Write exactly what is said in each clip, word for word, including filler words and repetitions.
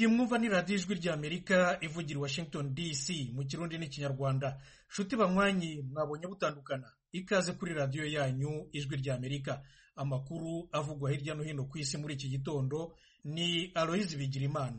iyi mwumva ni radiyo ijwi ry'Amerika ivugira i Washington D C mu kirundi n'ikinyarwanda. Nshuti banywanyi, mwabonye butandukana, ikaze kuri radiyo yanyu ijwi ry'Amerika. Amakuru avugwa hirya no hino ku isi muri iki gitondo ni Aloyizi Bigirimana.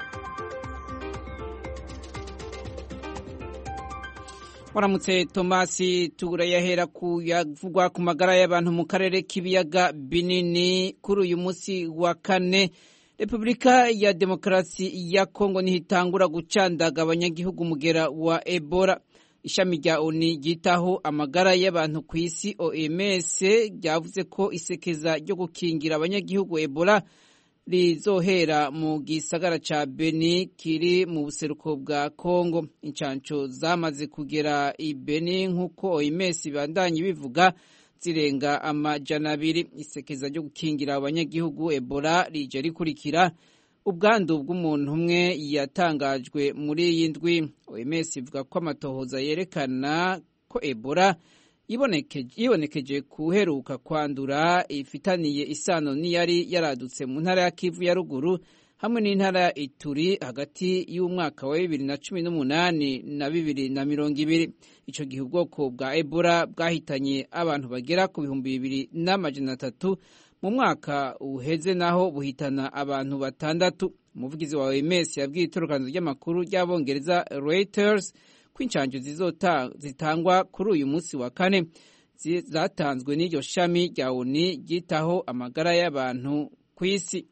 Waramutse Tomasi, turayahera ku yavugwa ku magara y'abantu mu karere k'ibiyaga binini. Kuri uyu munsi wa kane, Repubulika ya Demokarasi ya Kongo nihitangura gucandaga abanyagihugu mugera wa Ebola. Ishami rya O N U ryitaho amagara y'abantu ku isi O M S ryavuze ko isekeza ryo gukingira abanyagihugu Ebola rizohera mu gisagara ca Beni kiri mu buseruko bwa Kongo. Incanco zamaze kugera i Beni nk'uko O M S bandanye bivuga zirenga amajana abiri. Isekeza ryo gukingira abanyagihugu Ebola rije rikurikira ubwandu bw'umuntu umwe yatangajwe muri iyi ndwi. O M S ivuga ko amatohoza yerekana ko Ebola yibonekeje kuheruka kwandura ifitaniye isano n'iyari yaradutse mu ntara ya Kivu ya ruguru hamwe n'intara ya Ituri hagati y'umwaka wa bibiri na cumi n'umunani na bibiri na mirongo ibiri. Ico gihe ubwoko bwa Ebola bwahitanye abantu bagera ku bihumbi bibiri n'amajana atatu mu mwaka uheze, naho buhitana abantu batandatu. Umuvugizi wa O M S yabwiye itorokanizo ry'amakuru ry'Abongereza Reuters ko incanco zitangwa kuri uyu munsi wa kane zatanzwe n'iryo shami rya O N U ryitaho amagara y'abantu ku isi.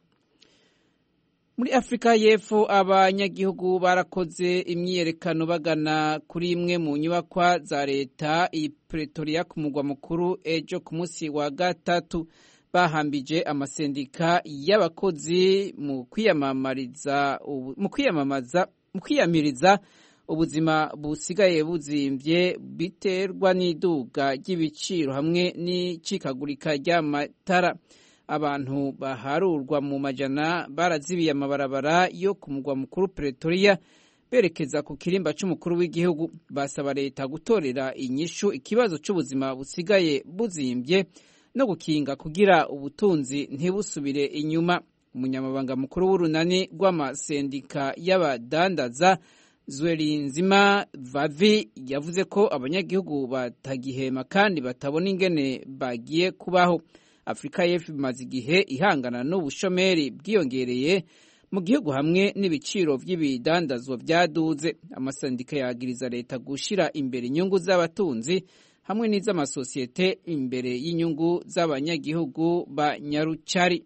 Muri Afrika y'Epfo, abanyagihugu barakoze imyiyerekano bagana kuri imwe mu nyubakwa za leta i Pretoria ku mugwa mukuru ejo ku munsi wa gatatu. Bahambije amasendika y'abakozi mu kwiyamamariza mu kwiyamamaza mu kwiyamiriza ubuzima busigaye buzimvye biterwa n'iduga ry'ibiciro hamwe n'icikagurika ry'amatara. Abantu baharurwa mu majana barazibiye amabarabara yo ku mugwa mukuru Pretoria berekeza ku kirimba c'umukuru w'igihugu. Basaba leta gutorera inyishu ikibazo c'ubuzima busigaye buzimvye no gukinga kugira ubutunzi ntibusubire inyuma. Umunyamabanga mukuru w'urunani rw'amasendika y'abadandaza Zwelinzima Vavi yavuze ko abanyagihugu batagihema kandi batabona ingene bagiye kubaho. Afrika y'Epfo imaze igihe ihangana n'ubushomeri bwiyongereye mu gihugu hamwe n'ibiciro vy'ibidandazwa vyaduze. Amasendika yagiriza leta gushira imbere inyungu z'abatunzi hamwe n'iz'amasosiyete imbere y'inyungu z'abanyagihugu ba Nyarucari.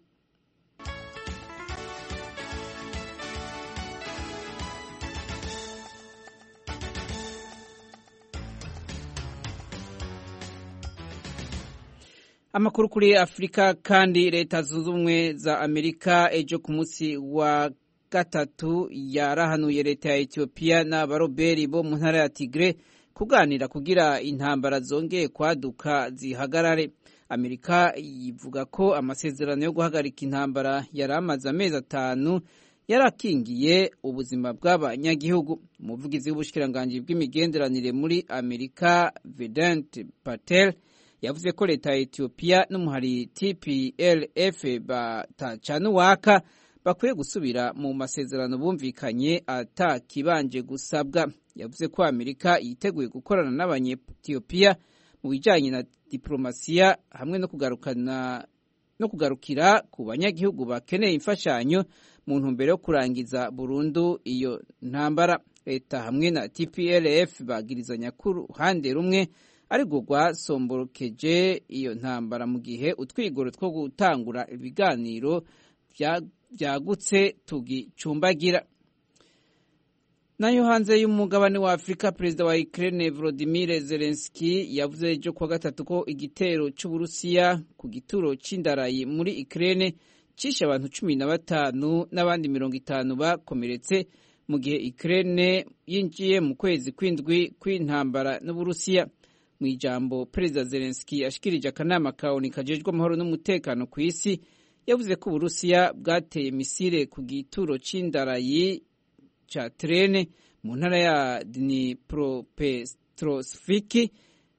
Amakuru kuri Afrika kandi, leta zunze ubumwe za Amerika ejo ku munsi wa gatatu yarahanuye leta ya Ethiopia n'abaroberi bo mu ntara ya Tigre kuganira kugira intambara zongeye kwaduka zihagarare. Amerika yivuga ko amasezerano yo guhagarika intambara yari amaze amezi atanu yarakingiye ubuzima bw'abanyagihugu. Umuvugizi w'ubushikiranganji bw'imigenderanire muri Amerika Vedant Patel yavuze ko leta ya Ethiopia n'umuhari T P L F batacana uwaka bakwiye gusubira mu masezerano bumvikanye atakibanje gusabwa. Yavuze ko Amerika yiteguye gukorana n'abanye-Ethiopia mu bijanye na diplomasiya hamwe no kugarukana no kugarukira ku banyagihugu bakeneye imfashanyo mu ntumbero yo kurangiza burundu iyo ntambara. Leta hamwe na T P L F bagirizanya ku ruhande rumwe ariko rwasomborokeje iyo ntambara mu gihe utwigoro two gutangura ibiganiro vyagutse tugicumbagira. Nayo hanze y'umugabane wa Afrika, perezida wa Ukraine Volodymyr Zelensky yavuze ejo kuwa gatatu ko igitero c'Uburusiya ku gituro c'indarayi muri Ukraine cishe abantu cumi na batanu n'abandi mirongo itanu bakomeretse mu gihe Ukraine yinjiye mu kwezi kw'indwi kw'intambara n'Uburusiya. Mu ijambo, perezida Zelensky yashikirije akanama ka O N U kajejwe amahoro n'umutekano ku isi, yavuze ko Uburusiya bwateye misile ku gituro c'indarayi cha trene mu ntara ya Dnipropetrovsk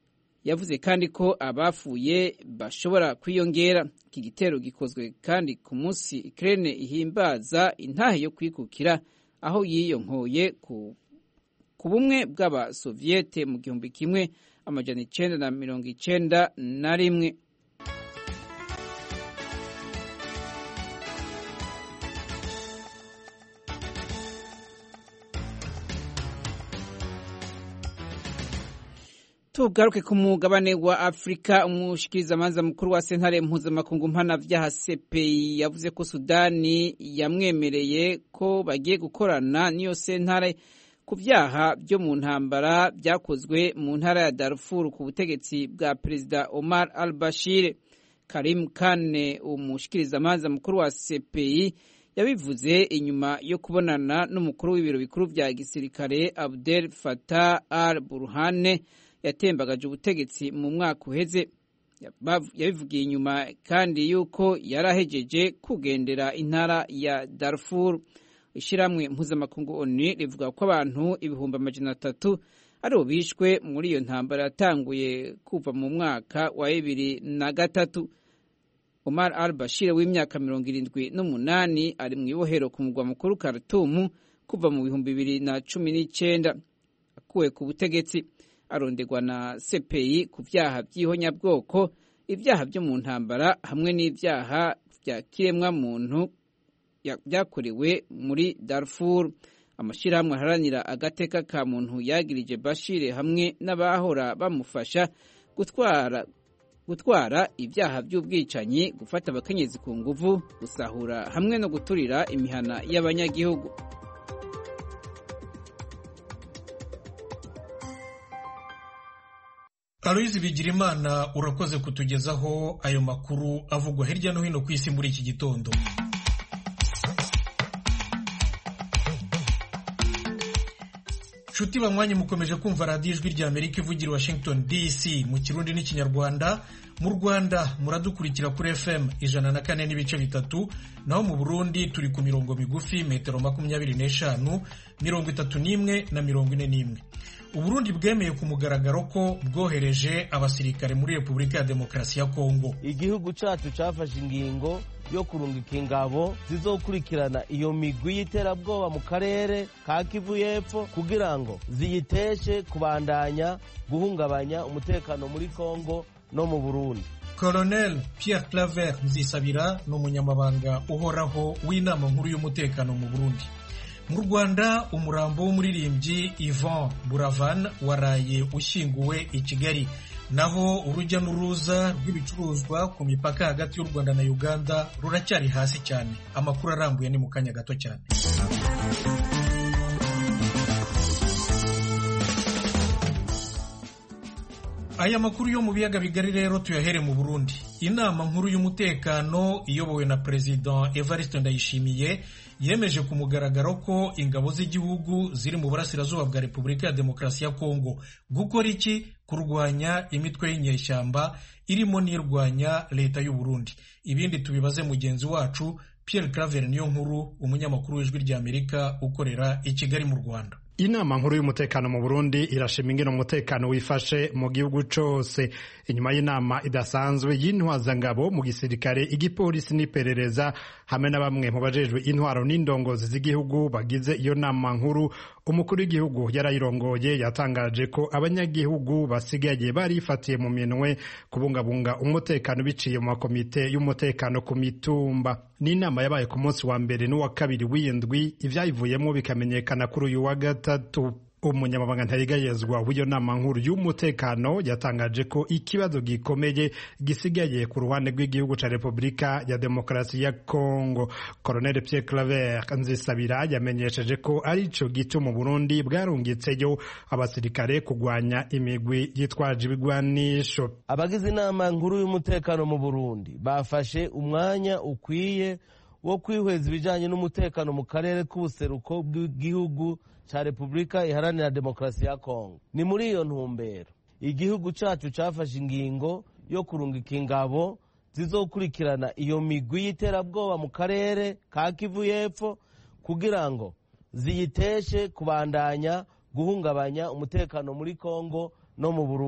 yavuze kandi ko abafuye bashobora kwiyongera. Iki gitero gikozwe kandi ku munsi Ukraine ihimbaza intahe yo kwikukira aho yiyonkoye ku ku bumwe bw'abasoviete mu gihumbi kimwe amajana icenda na mirongo icenda na rimwe. Tugaruke ku mugabane wa Afrika. Umushikirizamanza mukuru wa sentare mpuzamakungu mpanavyaha C P I yavuze ko Sudani yamwemereye ko bagiye gukorana n'iyo sentare ku vyaha byo mu ntambara byakozwe mu ntara ya Darfur ku butegetsi bwa Perezida Omar al-Bashir. Karim Khan, umushikirizamanza mukuru wa C P I, yabivuze inyuma yo kubonana n'umukuru w'ibiro bikuru vya gisirikare Abdel Fattah al-Burhan yatembagaje ubutegetsi mu mwaka uheze. Yabivugiye inyuma kandi yuko yarahejeje kugendera intara ya Darfur. Ishiramwe mpuzamakungu O N U rivuga ko abantu ibihumbi amajana atatu ari bishwe muri iyo ntambara yatanguye kuva mu mwaka wa bibiri na gatatu. Omar al-Bashir w'imyaka mirongo irindwi n'umunani ari mu ibohero ku mugwa mukuru Khartoum kuva mu bihumbi bibiri na cumi n'icenda. Akuwe ku butegetsi arondegwa na C P I ku vyaha by'ihonyabwoko, ibyaha byo mu ntambara hamwe n'ibyaha bya kiremwa muntu byakorewe muri Darfur. Amashirahamwe aharanira agateka ka muntu yagirije Bashir hamwe n'abahora bamufasha gutwara gutwara ibyaha by'ubwicanyi, gufata abakenyezi ku nguvu, gusahura hamwe no guturira imihana y'abanyagihugu. Aloyizi Bigirimana, urakoze kutugezaho ayo makuru avugwa hirya no hino ku isi muri iki gitondo. Nshuti banywanyi, mukomeje kumva radiyo ijwi rya Amerika ivugira Washington D C mu Kirundi n'Ikinyarwanda. Mu Rwanda muradukurikira kuri F M ijana na kane n'ibice bitatu, naho mu Burundi turi ku mirongo migufi metero makumyabiri n'eshanu, mirongo itatu n'imwe na mirongo ine n'imwe. Uburundi bwemeye ku mugaragaro ko bwohereje abasirikare muri Repubulika ya Demokarasi ya Kongo. Igihugu cacu cafashe ingingo yo kurungika ingabo zizokurikirana iyo migwi y'iterabwoba mu karere ka Kivu y'Epfo kugira ngo ziyiteshe kubandanya guhungabanya umutekano muri Kongo no mu Burundi. Colonel Pierre Claver Nzisabira ni umunyamabanga uhoraho w'inama nkuru y'umutekano mu Burundi. Mu Rwanda umurambo w'umuririmbyi Yvan Buravan waraye ushyinguwe i Kigali. Naho urujya n'uruza rw'ibicuruzwa ku mipaka hagati y'u Rwanda na Uganda ruracyari hasi cyane. Amakuru arambuye ni mu kanya gato cyane. Aya makuru yo mu biyaga bigari rero tuyahere mu Burundi. Inama nkuru y'umutekano iyobowe na President Evariste Ndayishimiye yemeje ku mugaragaro ko ingabo z'igihugu ziri mu burasirazuba bwa Repubulika ya Demokarasi ya Kongo gukora iki? Kurwanya imitwe y'inyeshyamba irimo n'irwanya leta y'u Burundi. Ibindi tubibaze mugenzi wacu Pierre Claver Niyonkuru, umunyamakuru w'ijwi rya Amerika ukorera i Kigali mu Rwanda. Inama nkuru y'umutekano mu Burundi irashima ingene umutekano wifashe mu gihugu cose. Inyuma y'inama idasanzwe y'intwazangabo mu gisirikare, igipolisi n'iperereza hamwe na bamwe mu bajejwe intwaro n'indongozi z'igihugu bagize iyo nama nkuru, umukuru w'igihugu yarayirongoye yatangaje ko abanyagihugu basigaye barifatiye mu minwe kubungabunga umutekano biciye mu makomite y'umutekano ku mitumba. Ni inama yabaye ku munsi wa mbere n'uwa kabiri w'indwi, ivyayivuyemo bikamenyekana kuri uyu wa gatatu. Umunyamabanga ntarigayezwa w'iyo nama nkuru y'umutekano yatangaje ko ikibazo gikomeye gisigaye ku ruhande rw'igihugu ca Repubulika ya Demokarasi ya Kongo. Colonel Pierre Claver Nzisabira yamenyesheje ko arico gito mu Burundi bwarungitseyo abasirikare kugwanya imigwi yitwaje ibigwanisho. Abagize inama nkuru y'umutekano mu Burundi bafashe umwanya ukwiye wo kwihweza ibijanye n'umutekano mu karere k'ubuseruko bw'igihugu cha Repubulika Iharanira Demokarasi ya Kongo. Ni muri iyo ntumbero igihugu cacu cafashe ingingo yo kurungika ingabo zizokurikirana iyo migwi y'iterabwoba mu karere ka Kivu y'Epfo kugira ngo ziyiteshe kubandanya guhungabanya umutekano muri Kongo no mu Burundi.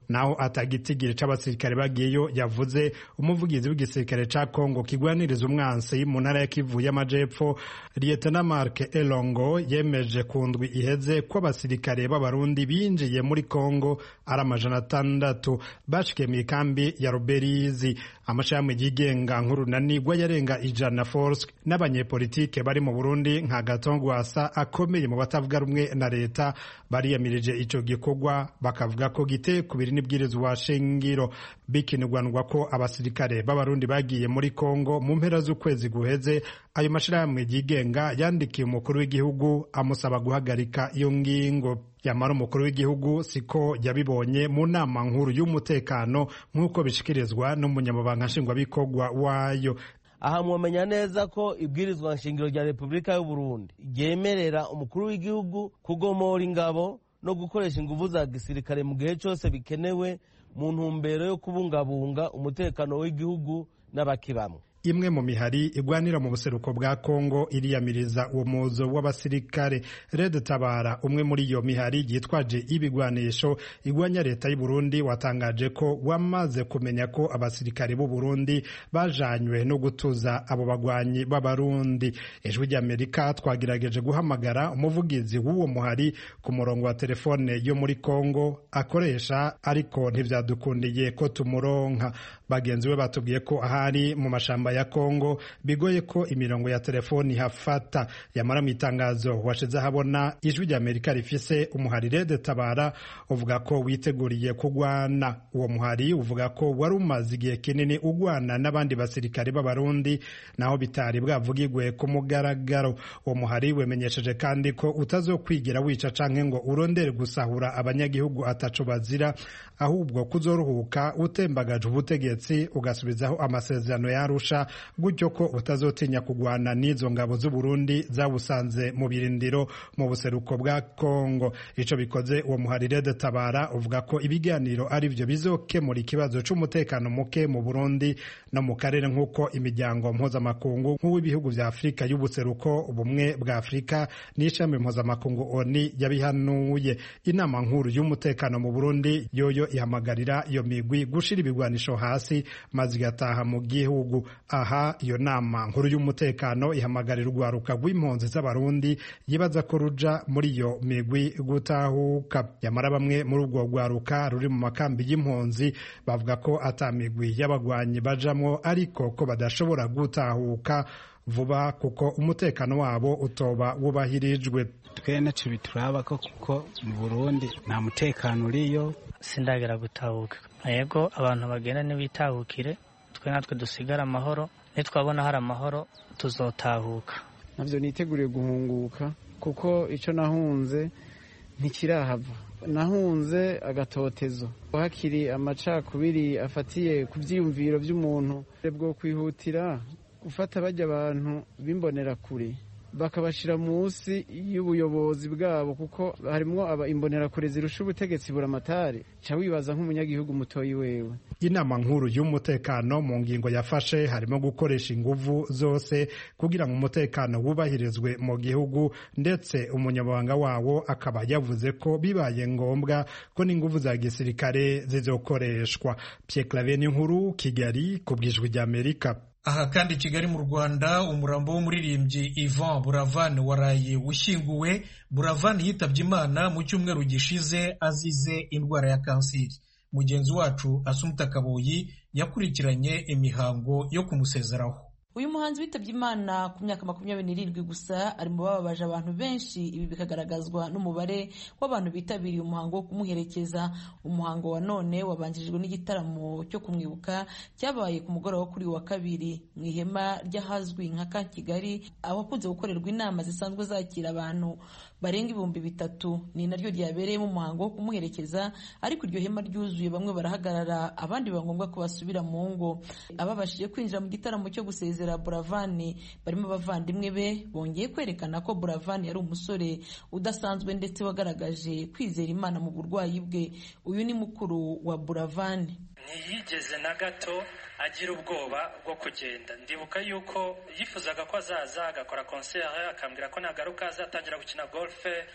naho atagitigiri c'abasirikare bagiyeyo yavuze. Umuvugizi w'igisirikare ca Kongo kigwaniriza umwansi mu ntara ya Kivu y'Amajepfo Lieutenant Mark Elongo yemeje kundwi iheze ko abasirikare b'abarundi binjiye muri Kongo ari amajana atandatu bashikiye mu kambi ya Ruberizi. Amashami yigenga nk'urunanirwa yarenga ijana force n'abanyepolitike bari mu Burundi nka Gatongwasa akomeye mu batavuga rumwe na leta bariyamirije ico gikorwa bakavuga ko giteye kubiri n'ibwirizwa shingiro. Bikinirwanwa ko abasirikare b'abarundi bagiye muri Kongo mu mpera z'ukwezi guheze, ayo mashirahamwe yigenga yandikiye umukuru w'igihugu amusaba guhagarika iyo ngingo. Yamara umukuru w'igihugu siko yabibonye mu nama nkuru y'umutekano nk'uko bishikirizwa n'umunyamabanga nshingwabikorwa wayo. Aha mwamenya neza ko ibwirizwa nshingiro rya Repubulika y'u Burundi ryemerera umukuru w'igihugu kugomora ingabo no gukoresha inguvu za gisirikare mu gihe cyose bikenewe mu ntumbero yo kubungabunga umutekano w'igihugu n'abakibamwe. Imwe mu mihari igwanira mu buseruko bwa Kongo iriyamiriza uwo muzo w'abasirikare. Red Tabara, umwe muri iyo mihari yitwaje ibigwanisho igwanya leta y'u Burundi, watangaje ko wamaze kumenya ko abasirikare b'u Burundi bajanywe no gutuza abo bagwanyi b'abarundi. Ijwi ry'Amerika twagirageje guhamagara umuvugizi w'uwo muhari ku murongo wa telefone yo muri Kongo akoresha, ariko ntivyadukundiye ko tumuronka. Bagenzi we batubwiye ko ahari mu mashamba ya Kongo bigoye ko imirongo ya telefoni hafata. Yamara mu itangazo washize habona ijwi ry'Amerika rifise umuhari Red Tabara uvuga ko witeguriye kugwana. Uwo muhari uvuga ko wari umaze igihe kinini ugwana n'abandi basirikare b'abarundi naho bitari bwavugirwe ku mugaragaro. Uwo muhari wemenyesheje kandi ko utazokwigira wica canke ngo urondere gusahura abanyagihugu ataco bazira, ahubwo kuzoruhuka utembagaje ubutegetsi ugasubizaho amasezerano ya Arusha, gutyo ko utazotinya kugwana n'izo ngabo z'u Burundi zawusanze mu birindiro mu buseruko bwa Kongo. Ico bikoze uwo muhari Red Tabara uvuga ko ibiganiro ari byo bizokemura ikibazo c'umutekano muke mu Burundi no mu karere, nk'uko imiryango mpuzamakungu nk'uw'ibihugu vya Afrika y'ubuseruko, ubumwe bwa Afrika n'ishami mpuzamakungu O N U yabihanuye. Inama nkuru y'umutekano mu Burundi yoyo ihamagarira iyo migwi gushira ibigwanisho hasi maze igataha mu gihugu. Aha iyo nama nkuru y'umutekano ihamagarira urwaruka rw'impunzi z'abarundi yibaza ko ruja muri iyo migwi gutahuka. Yamara bamwe muri urwo rwaruka ruri mu makambi y'impunzi bavuga ko ata migwi y'abagwanyi bajamwo, ariko ko badashobora gutahuka vuba kuko umutekano wabo utoba wubahirijwe. Twe nacu bituraba ko kuko mu Burundi nta mutekano uriyo. Sindagera gutahuka. Yego abantu bagenda n'ibitahukire, twe natwe dusigara amahoro, nitwabona hari amahoro tuzotahuka. Navyo niteguriye guhunguka kuko ico nahunze ntikirahava. Nahunze agatotezo, hakiri amacakubiri afatiye ku vyiyumviro vy'umuntu bwo kwihutira gufata bajya abantu bimbonera kure bakabashira munsi y'ubuyobozi bwabo, kuko harimwo aba imbonera kure zirusha ubutegetsi buramatari. Ca wibaza nk'umunyagihugu mutoyi wewe. Inama nkuru y'umutekano mu ngingo yafashe harimo gukoresha inguvu zose kugira ngo umutekano wubahirizwe mu gihugu, ndetse umunyamabanga wawo akaba yavuze ko bibaye ngombwa ko n'inguvu za gisirikare zizokoreshwa. Pierre Claver Nkuru, Kigali, kubwijwi ry'Amerika. Aha kandi Kigali mu Rwanda, umurambo w'umuririmbyi Ivan Buravan waraye ushyinguwe. Buravan yitabye Imana mu cyumweru gishize azize indwara ya kanseri. Mugenzi wacu Asumta Kaboyi yakurikiranye imihango yo kumusezeraho. Uyu muhanzi witabye Imana ku myaka makumyabiri n'irindwi gusa ari mu bababaje abantu benshi. Ibi bikagaragazwa n'umubare w'abantu bitabiriye umuhango wo kumuherekeza. Umuhango wa none wabanjirijwe n'igitaramo cyo kumwibuka cyabaye ku mugoroba wo kuri wa kabiri mu ihema ry'ahazwi nka ka Kigali, aho hakunze gukorerwa inama zisanzwe zakira abantu barenga ibihumbi bitatu. Ni naryo ryabereyemo umuhango wo kumuherekeza, ariko iryo hema ryuzuye, bamwe barahagarara abandi biba ngombwa ko basubira mu ngo. Ababashije kwinjira mu gitaramo cyo gusezera Buravan barimo abavandimwe be, bongeye kwerekana ko Buravan yari umusore udasanzwe ndetse wagaragaje kwizera Imana mu burwayi bwe. Uyu ni mukuru wa Buravan. Ntiyigeze na gato agira ubwoba bwo kugenda. Ndibuka yuko yifuzaga ko azaza agakora concert, akambwira ko nagaruka azatangira gukina golf,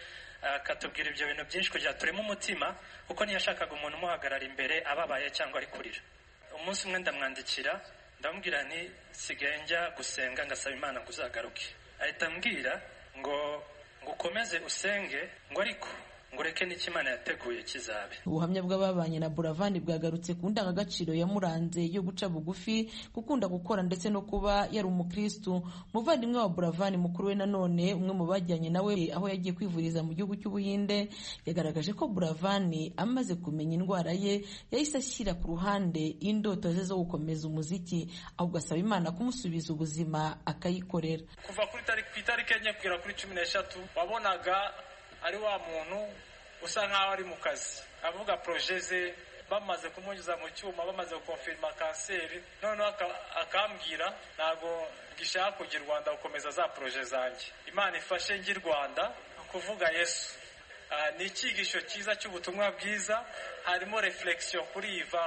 akatubwira ibyo bintu byinshi kugira tureme umutima, kuko ntiyashakaga umuntu umuhagarara imbere ababaye cyangwa ari kurira. Umunsi umwe ndamwandikira ndamubwira nti sigaye njya gusenga ngasaba Imana ngo uzagaruke. Ahita ambwira ngo ngo ukomeze usenge ngo ariko ngo ureke n'icyo Imana yateguye kizabe. Ubuhamya bw'ababanye na Buravan bwagarutse ku ndangagaciro yamuranze yo guca bugufi, gukunda gukora ndetse no kuba yari umukristu. Muvandimwe wa Buravan mukuru we nanone umwe mu bajyanye nawe aho yagiye kwivuriza mu gihugu cy'Ubuhinde yagaragaje ko Buravan amaze kumenya indwara ye yahise ashyira ku ruhande indoto ze zo gukomeza umuziki, ahubwo asaba Imana kumusubiza ubuzima akayikorera. Kuva kuri tariki enye kugera kuri cumi n'eshatu wabonaga ari wa muntu usa nkaho ari mu kazi avuga proje ze, bamaze kumunyuza mu cyuma bamaze gukonfirma kanseri, noneho akambwira ntago gishaka kujya i Rwanda gukomeza za proje zanjye. Imana ifashe njye i Rwanda kuvuga Yesu. Uh, ni icyigisho cyiza cy'ubutumwa bwiza, harimo reflexion kuri iva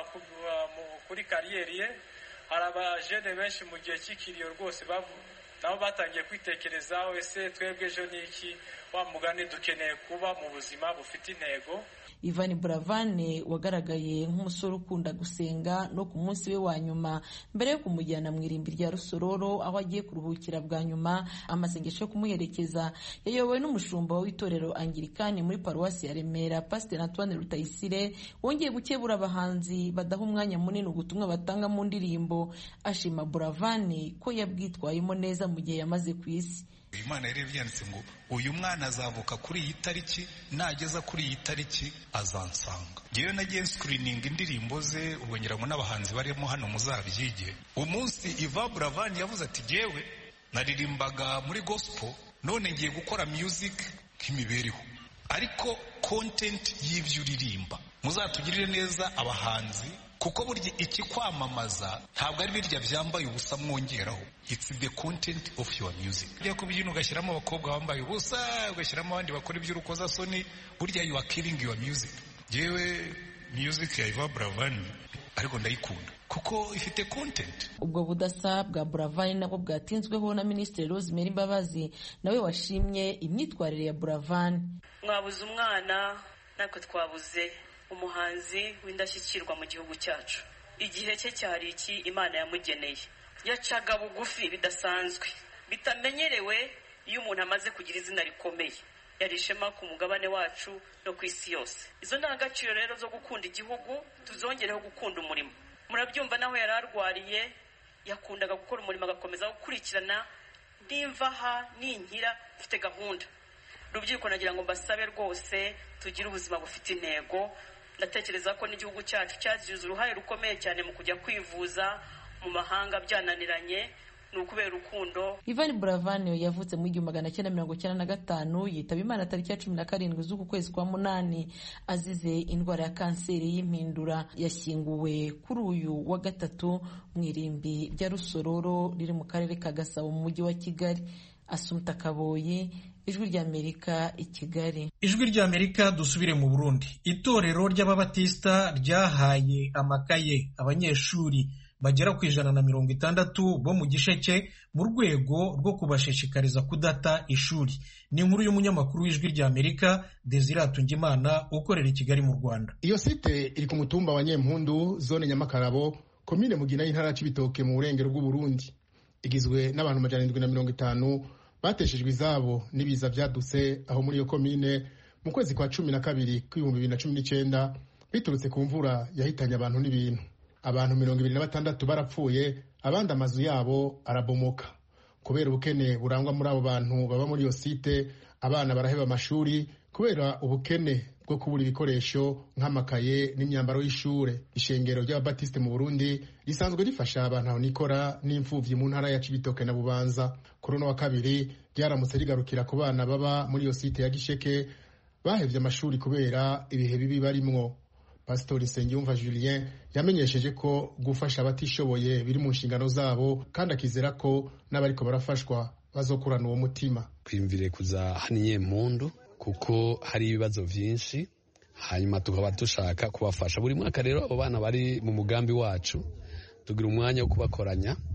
kuri kariyeri ye. Hari abajene benshi mu gihe cy'ikiriyo rwose nabo batangiye kwitekerezaho, ese twebwe ejo ni iki, wa mugani dukeneye kuba mu buzima bufite intego. Ivan Buravan wagaragaye nk'umusore ukunda gusenga no ku munsi we wa nyuma mbere yo kumujyana mu irimbi rya Rusororo aho agiye kuruhukira bwa nyuma, amasengesho yo kumuherekeza yayobowe n'umushumba w'itorero Anglikani muri paruwasi ya Remera, Pastor Antoine Rutayisire, wongeye gukebura abahanzi badaha umwanya munini ubutumwa batanga mu ndirimbo, ashima Buravan ko yabwitwayemo neza mu gihe yamaze ku isi. Imana yari yanditse ngo uyu mwana azavuka kuri iyi tariki, nageza kuri iyi tariki azansanga. Ngewe nagiye screening indirimbo ze, ubwo ngira ngo n'abahanzi barimo hano muzabyige. Umunsi Iva Buravan yavuze ati jewe naririmbaga muri gospel, none ngiye gukora music nk'imibereho, ariko content y'ibyo uririmba muzatugirire neza abahanzi, kuko burya iki kwamamaza ntabwo ari birya byambaye ubusa mwongeraho, it's the content of your music. Burya kubyina ugashyiramo abakobwa bambaye ubusa, ugashyiramo abandi bakora iby'urukozasoni, burya you are killing your music. Jewe music ya Iva Buravan ariko ndayikunda kuko ifite content. Ubwo budasa bwa Buravan nabwo bwatinzweho na Minisitiri Rosemary Mbabazi, nawe washimye imyitwarire ya Buravan. Mwabuze umwana nako twabuze umuhanzi w'indashyikirwa mu gihugu cyacu. Igihe cye cyari iki Imana yamugeneye. Yacaga bugufi bidasanzwe, bitamenyerewe iyo umuntu amaze kugira izina rikomeye. Yari ishema ku mugabane wacu no ku isi yose. Izo ndangagaciro rero zo gukunda igihugu tuzongereho gukunda umurimo. Murabyumva naho yari arwariye yakundaga gukora umurimo, agakomeza gukurikirana ndimvaha ninkira mfite gahunda. Rubyiruko nagira ngo mbasabe rwose tugire ubuzima bufite intego. Ndatekereza ko n'igihugu cyacu cyagize uruhare rukomeye cyane mu kujya kwivuza mu mahanga byananiranye, ni ukubera urukundo. Ivan Buravan yavutse mu igihumbi magana cyenda mirongo cyenda na gatanu, yitaba Imana tariki ya cumi na karindwi z'uku kwezi kwa munani azize indwara ya kanseri y'impindura. Yashyinguwe kuri uyu wa gatatu mu irimbi rya Rusororo riri mu karere ka Gasabo mu mujyi wa Kigali. Asumta Kaboyi, Ijwi ry'Amerika i Kigali. Ijwi ry'Amerika dusubire mu Burundi. Itorero ry'Ababatista ryahaye amakaye abanyeshuri bagera ku ijana na mirongo itandatu bo mu Gisheke mu rwego rwo kubashishikariza kudata ishuri. Ni inkuru y'umunyamakuru w'Ijwi ry'Amerika Desire Atungimana ukorera i Kigali mu Rwanda. Iyo site iri ku mutumba wa Nyempundu, zone Nyamakarabo, komine Mugina y'intara y'Ibitoke mu burengero bw'u Burundi. Igizwe n'abantu amajana indwi na mirongo itanu bateshejwe izabo n'ibiza byadutse aho muri iyo komine mu kwezi kwa cumi na kabiri kw'ibihumbi bibiri na cumi n'icyenda biturutse ku mvura yahitanye abantu n'ibintu. Abantu mirongo ibiri na batandatu barapfuye, abandi amazu yabo arabomoka. Kubera ubukene burangwa muri abo bantu baba muri iyo site, abana baraheba amashuri kubera ubukene bwo kubura ibikoresho nk'amakaye n'imyambaro y'ishure. Ishengero ry'Ababatiste mu Burundi risanzwe rifasha abantu aho nikora n'imfuvyi mu ntara ya Cibitoke na Bubanza. Kuri uno wa kabiri ryaramutse rigarukira ku bana baba muri iyo site ya Gisheke bahevye amashuri kubera ibihe bibi barimwo. Pastori Nsengiyumva Julien yamenyesheje ko gufasha abatishoboye biri mu nshingano zabo, kandi akizera ko n'abariko barafashwa bazokurana uwo mutima. Kwimvire kuza hano Nyempundu kuko hari ibibazo vyinshi, hanyuma tukaba dushaka kubafasha. Buri mwaka rero abo bana bari mu mugambi wacu tugira umwanya wo kubakoranya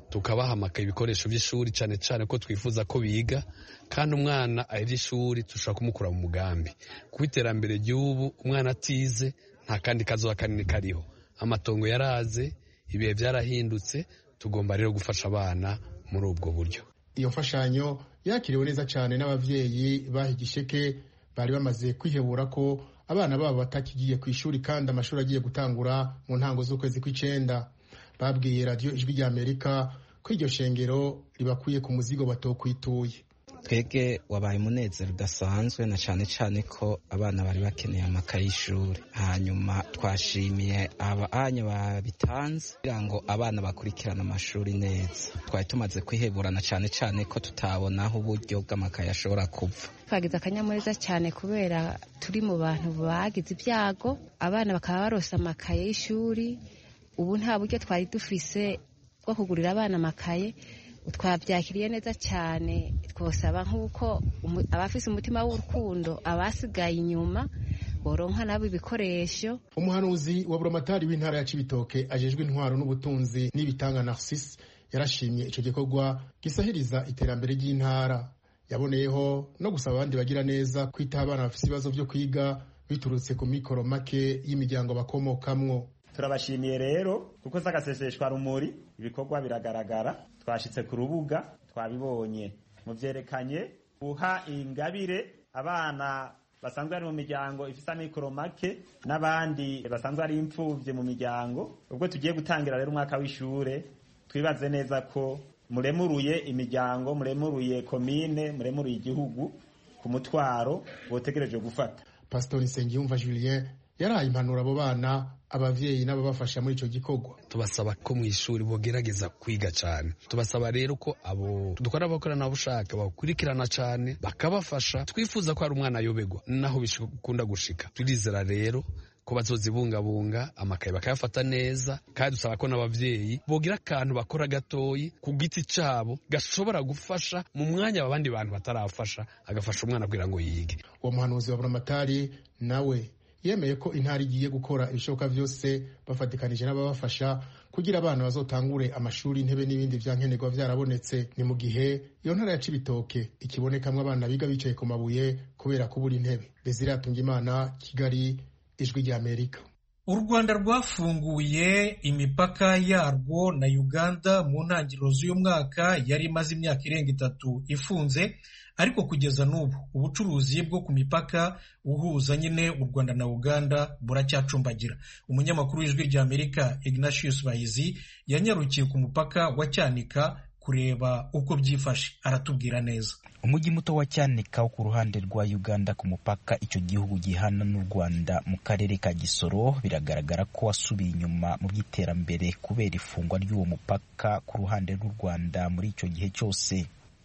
tukabaha amakaye ibikoresho by'ishuri cyane cyane ko twifuza ko biga kandi umwana ahevye ishuri dushobora kumukura mu mugambi ku iterambere ry'ubu umwana atize nta kandi kazoza kanini kariho amatongo yaraze ibihe byarahindutse tugomba rero gufasha abana muri ubwo buryo. Iyo mfashanyo yakiriwe neza cyane n'abavyeyi baha igisheke bari bamaze kwihebura ko abana babo batakigiye ku ishuri kandi amashuri agiye gutangura mu ntango z'ukwezi kw'icenda. Babwiye radio Ijwi ry'Amerika ko iryo shengero ribakuye ku muzigo batokwituye. Twege wabaye umunezero udasanzwe na cyane cyane ko abana bari bakeneye amakaye y'ishuri. Hanyuma twashimiye abanya babitanze kugira ngo abana bakurikirana amashuri neza. Twari tumaze kwiheburana cyane cyane ko tutabonaho uburyo bw'amakaye ashobora kuva. Twagize akanyamuneza cyane kubera turi mu bantu bagize ibyago, abana bakaba barosa amakaye y'ishuri. Ubu nta buryo twari dufise bwo kugurira abana amakaye, twabyakiriye neza cyane. Twosaba nk'uko abafise umutima w'urukundo abasigaye inyuma boronka nabo ibikoresho. Umuhanuzi wa buramatari w'intara ya Cibitoke ajejwe intwaro n'ubutunzi n'ibitanga Narcisse yarashimye ico gikorwa gisahiriza iterambere ry'intara. Yaboneyeho no gusaba abandi bagira neza kwitaho abana bafise ibibazo byo kwiga biturutse ku mikoro make y'imiryango bakomokamwo. Turabashimiye rero kuko sagaseseshwa rumuri ibikorwa biragaragara. Twashitse ku rubuga twabibonye mu vyerekanye uha ingabire abana basanzwe ari mu miryango ifisa mikoro make n'abandi basanzwe ari impfuvye mu miryango. Ubwo tugiye gutangira rero umwaka w'ishure twibaze neza ko muremuruye imiryango, muremuruye komine, muremuruye igihugu ku mutwaro botegereje gufata. Pastor Nsengiyumva Julien yaraye impanuro abo bana abavyeyi n'ababafasha muri ico gikorwa. Tubasaba ko mu ishuri bogerageza kwiga cyane. Tubasaba rero ko abo dukora abakorana bushaka bakurikirana cyane bakabafasha. Twifuza ko ari umwana ayobegwa naho bishikunda gushika. Turizera rero ko bazozibungabunga amakaye bakayafata neza, kandi dusaba ko n'abavyeyi bogira akantu bakora gatoyi ku giti cabo gashobora gufasha mu mwanya abandi bantu batarafasha, agafasha umwana kugira ngo yige. Uwo muhanuzi wa buramatari nawe yemeye ko intara igiye gukora ibishoboka byose bafatikanije n'ababafasha kugira abana bazotangure amashuri, intebe n'ibindi vyankenerwa vyarabonetse. Ni mu gihe iyo ntara ya Cibitoke ikibonekamwe abana biga bicaye ku mabuye kubera kubura intebe. Desire Atungimana, Kigali, Ijwi ry'Amerika. U Rwanda rwafunguye imipaka yarwo na Uganda mu ntangiriro z'uyu mwaka yari imaze imyaka irenga itatu ifunze, ariko kugeza n'ubu ubucuruzi bwo ku mipaka uhuza nyine u Rwanda na Uganda buracyacumbagira. Umunyamakuru w'Ijwi ry'Amerika Ignatius Bahizi yanyarukiye ku mupaka wa Cyanika kureba uko byifashe, aratubwira neza. Umujyi muto wa Cyanika wo ku ruhande rwa Uganda ku mupaka icyo gihugu gihana n'u Rwanda mu karere ka Gisoro biragaragara ko wasubiye inyuma mu by'iterambere kubera ifungwa ry'uwo mupaka ku ruhande rw'u Rwanda muri icyo gihe cyose.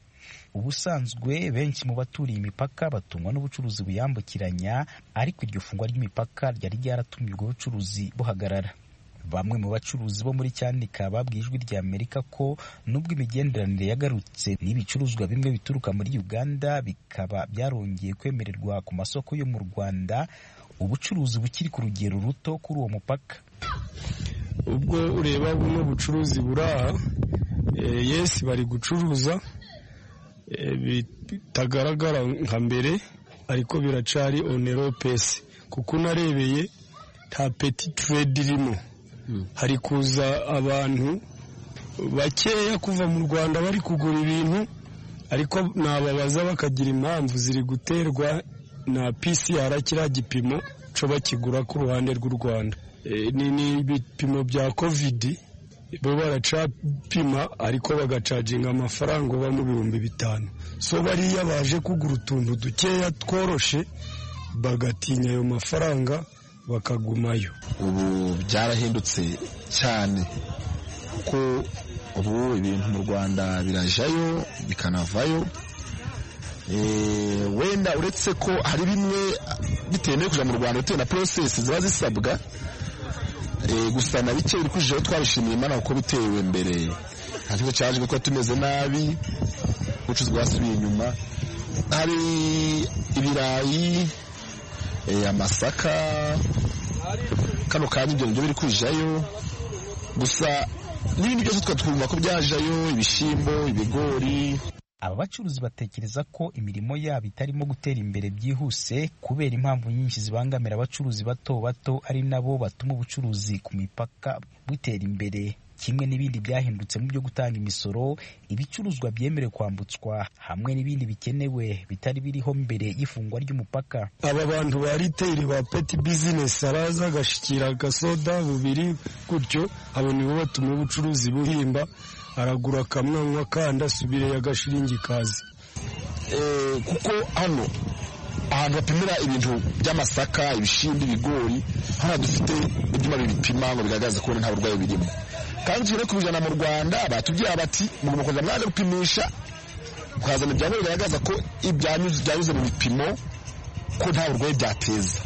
Ubusanzwe benshi mu baturiye imipaka batungwa n'ubucuruzi buyambukiranya, ariko iryo fungwa ry'imipaka ryari ryaratumye ubwo bucuruzi buhagarara. Bamwe mu bacuruzi bo muri Cyanika babwiye Ijwi ry'Amerika ko nubwo imigenderanire yagarutse n'ibicuruzwa bimwe bituruka muri Uganda bikaba byarongeye kwemererwa ku masoko yo mu Rwanda, ubucuruzi bukiri ku rugero ruto kuri uwo mupaka. Ubwo ureba buno bucuruzi buraha, e, yes bari gucuruza e, bitagaragara nka mbere, ariko biracari oneropesi kuko narebeye nta petit trade irimo. Hari kuza abantu bakeya kuva mu Rwanda bari kugura ibintu, ariko nababaza bakagira impamvu ziri guterwa na P C R kiriya gipimo co bakigura ku ruhande rw'u Rwanda. E, ni ni ibipimo bya covid bo baracapima, ariko bagacaginga amafaranga uba mu bihumbi bitanu. So bariya baje kugura utuntu dukeya tworoshe bagatinya ayo mafaranga bakagumayo. Ubu byarahindutse cyane kuko ubu ibintu mu Rwanda birajayo bikanavayo. E, wenda uretse ko hari bimwe bitemewe kuja mu Rwanda bitewe na process ziba zisabwa, e, gusa na bike biri kujeho twabishimiye Imana kuko bitewe mbere ntabwo cyaje kuko tumeze nabi, ubucuruzi bwasubiye inyuma. Hari ibirayi, e, amasaka, kano kanya ibyo biri kujayo, gusa n'ibindi byose twatwumva ko byajayo ibishyimbo ibigori. Aba bacuruzi batekereza ko imirimo yabo itarimo gutera imbere byihuse kubera impamvu nyinshi zibangamira abacuruzi bato bato ari nabo batuma ubucuruzi ku mipaka butera imbere. Kimwe n'ibindi byahindutse mu byo gutanga imisoro, ibicuruzwa byemerewe kwambutswa hamwe n'ibindi bikenewe bitari biriho mbere y'ifungwa ry'umupaka. Aba bantu ba retail ba petty business araza agashikira agasoda bubiri gutyo, abo nibo batuma ubucuruzi buhimba, aragura akamwanwa kandi asubire yagashiringi kazi. Eh, kuko hano ahantu bapimira ibintu by'amasaka, ibishimbo, ibigori, hano dufite ibyuma bibipima ngo bigaragaze ko nta burwayi birimo. Kandi turi kubijana mu Rwanda batubwira bati mugomba kuza mwaje gupimisha ukazana ibyangombwa bigaragaza ko ibyanyuze byanyuze mu bipimo ko nta burwayi byateza.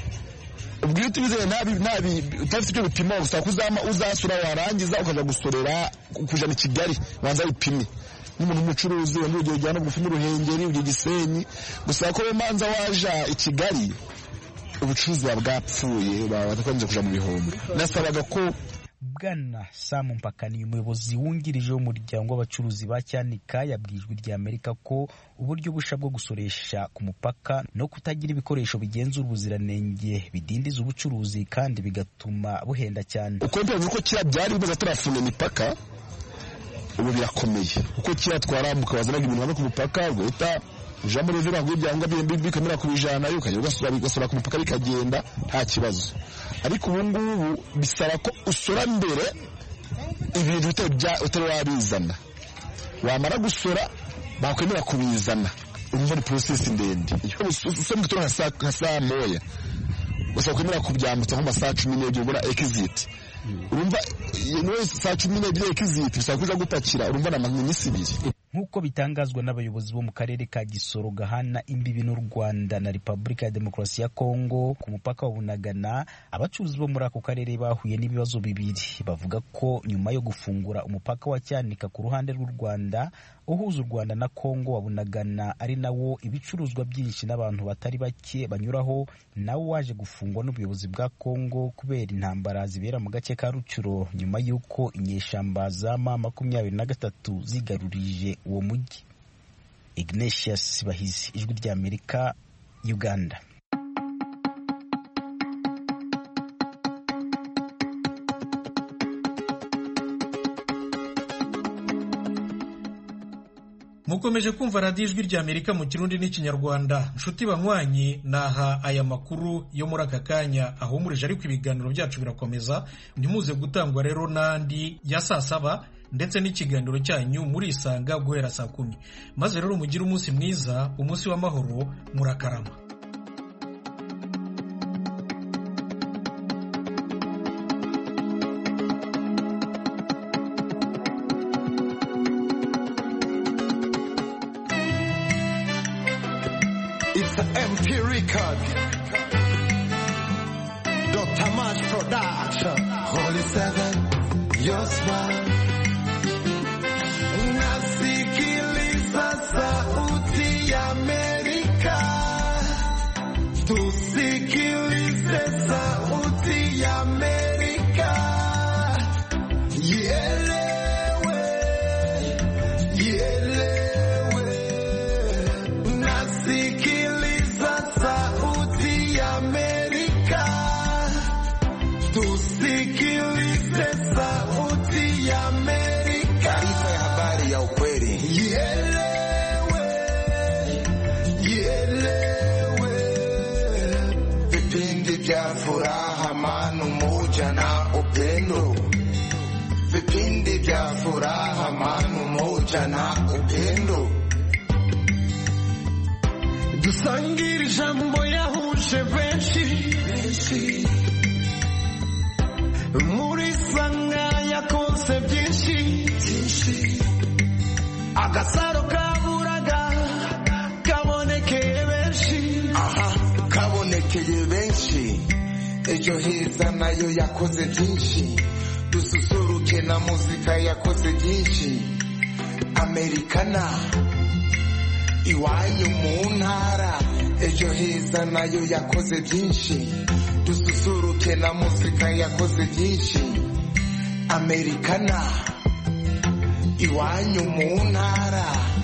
Ubwo iyo tubizeye nabi nabi utafite ibyo bipimo gusa kuzama uzasura warangiza ukaza gusorera kujana i Kigali banza bipime. N'umuntu umucuruzi wandi ugiye jyana gufuma uruhengeri ugiye Gisenyi gusa ko manza waja i Kigali ubucuruzi bwapfuye batakonje kuja mu bihombo. Nasabaga ko Bwana Sam Mpakani, umuyobozi wungirije w'umuryango w'abacuruzi ba Cyanika, yabwijwe rya Amerika ko uburyo busha bwo gusoresha ku mupaka no kutagira ibikoresho bigenzura ubuziranenge bidindiza ubucuruzi kandi bigatuma buhenda cyane. Uko ntabwo ko kira byari bibaza turafunga imipaka ubu birakomeye uko kira twarambuka bazanaga ibintu hamwe ku mupaka guhita ujambo rero ngo ibyangombwa bimbi bikamera kubijana yuko kajya ugasura bigasura ku mupaka bikagenda nta kibazo. Ariko ubu ngubu bisaba ko usora mbere ibintu utari wabizana, wamara gusora bakwemera kubizana, urumva ni process ndende. Usoma gutoro nka saa moya usaba kwemera kubyambutsa nko masaha cumi n'ebyiri ubona exit, urumva iyo saa cumi n'ebyiri exit bisaba kuza gutakira, urumva na minsi ibiri. Nk'uko bitangazwa n'abayobozi bo mu karere ka Gisoro gahana imbibi n'u Rwanda na Repubulika ya Demokarasi ya Kongo ku mupaka wa Bunagana, abacuruzi bo muri ako karere bahuye n'ibibazo bibiri. Bavuga ko nyuma yo gufungura umupaka wa Cyanika ku ruhande rw'u Rwanda uhuza u Rwanda na Kongo wa Bunagana ari nawo ibicuruzwa byinshi n'abantu batari bake banyuraho, nawo waje gufungwa n'ubuyobozi bwa Kongo kubera intambara zibera mu gace ka Rucuro nyuma y'uko inyeshamba za ma makumyabiri na gatatu zigarurije uwo mujyi. Ignatius Bahizi, Ijwi rya Amerika, Uganda. Mukomeje kumva radiyo Ijwi rya Amerika mu Kirundi n'Ikinyarwanda. Nshuti banywanyi, naha aya makuru yo muri aka kanya ahumurije, ariko ibiganiro byacu birakomeza. Ntimuze gutangwa rero n'andi ya saa saba ndetse n'ikiganiro cyanyu muri Isanga guhera saa kumi. Maze rero mugire umunsi mwiza, umunsi w'amahoro, murakarama. It's an M P record. Doctor March Production. Holy Seven, your smile. Nasikiliza sauti ya Amerika. Tusikilize sauti ya Amerika. Ielewe, ielewe. Nasikiliza sauti ya Amerika. Tusikilize sauti ya Amerika. Taarifa ya habari ya ukweli. Ielewe, ielewe. Vipindi vya furaha, amani, umoja na upendo. Vipindi vya furaha, amani, umoja na upendo. Dusangire ijambo yahuje benshi. Muri Sanga yakoze byinshi. Agasaro kaburaga kabonekeye benshi. Aha, kabonekeye benshi. Ejo heza nayo yakoze byinshi. Dususuruke na muzika yakoze byinshi. Americana iwanyu mu ntara. Ejo heza nayo yakoze byinshi. Dususuruke na muzika yakoze byinshi. amerikana iwanyu mu ntara